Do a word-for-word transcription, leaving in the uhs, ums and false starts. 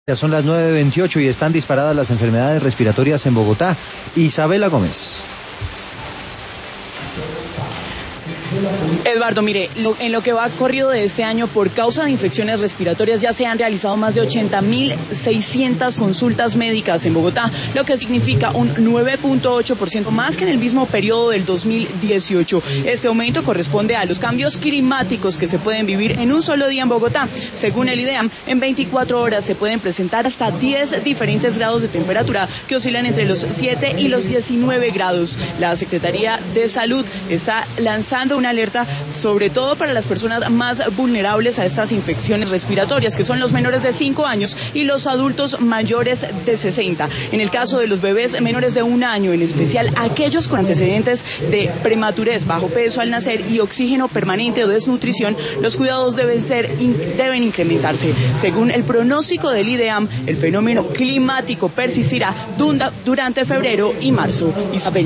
Ya son las nueve veintiocho y están disparadas las enfermedades respiratorias en Bogotá. Isabela Gómez. Eduardo, mire, lo, en lo que va corrido de este año, por causa de infecciones respiratorias, ya se han realizado más de ochenta mil seiscientas consultas médicas en Bogotá, lo que significa un nueve punto ocho por ciento más que en el mismo periodo del dos mil dieciocho. Este aumento corresponde a los cambios climáticos que se pueden vivir en un solo día en Bogotá. Según el IDEAM, en veinticuatro horas se pueden presentar hasta diez diferentes grados de temperatura que oscilan entre los siete y los diecinueve grados. La Secretaría de Salud está lanzando una alerta sobre todo para las personas más vulnerables a estas infecciones respiratorias, que son los menores de cinco años y los adultos mayores de sesenta. En el caso de los bebés menores de un año, en especial aquellos con antecedentes de prematurez, bajo peso al nacer y oxígeno permanente o desnutrición, los cuidados deben ser deben incrementarse. Según el pronóstico del IDEAM, el fenómeno climático persistirá durante febrero y marzo. Isabel.